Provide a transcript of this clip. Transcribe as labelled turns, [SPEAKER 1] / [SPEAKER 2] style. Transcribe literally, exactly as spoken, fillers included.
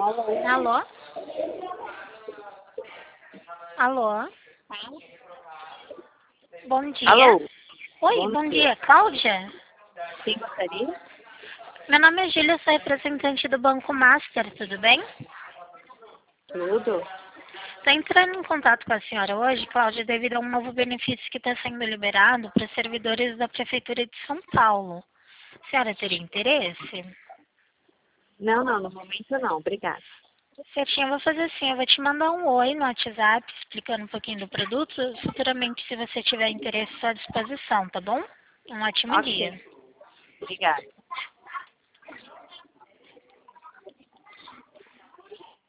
[SPEAKER 1] Alô?
[SPEAKER 2] Alô? Alô? Bom dia.
[SPEAKER 1] Alô?
[SPEAKER 2] Oi,
[SPEAKER 1] Bom
[SPEAKER 2] bom
[SPEAKER 1] dia.
[SPEAKER 2] dia. Cláudia?
[SPEAKER 1] Quem gostaria?
[SPEAKER 2] Meu nome é Júlia, sou representante do Banco Master, tudo bem?
[SPEAKER 1] Tudo?
[SPEAKER 2] Estou entrando em contato com a senhora hoje, Cláudia, devido a um novo benefício que está sendo liberado para os servidores da Prefeitura de São Paulo. A senhora teria interesse?
[SPEAKER 1] Não, não, no momento não, obrigada.
[SPEAKER 2] Certinho, eu vou fazer assim, eu vou te mandar um oi no WhatsApp explicando um pouquinho do produto. Futuramente, se você tiver interesse, estou à disposição, tá bom? Um ótimo dia.
[SPEAKER 1] Ok, obrigada.